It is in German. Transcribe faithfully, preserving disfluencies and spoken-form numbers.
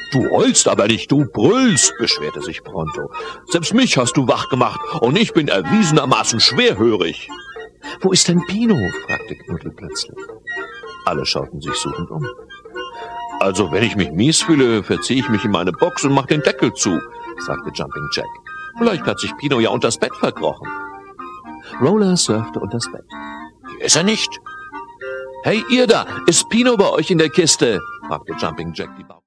Du heulst aber nicht, du brüllst, beschwerte sich Pronto. Selbst mich hast du wach gemacht und ich bin erwiesenermaßen schwerhörig. Wo ist denn Pino? Fragte Knuddel plötzlich. Alle schauten sich suchend um. Also, wenn ich mich mies fühle, verziehe ich mich in meine Box und mach den Deckel zu, sagte Jumping Jack. Vielleicht hat sich Pino ja unters Bett verkrochen. Roller surfte unters Bett. Hier ist er nicht. Hey, ihr da, ist Pino bei euch in der Kiste? Fragte Jumping Jack die Bauer.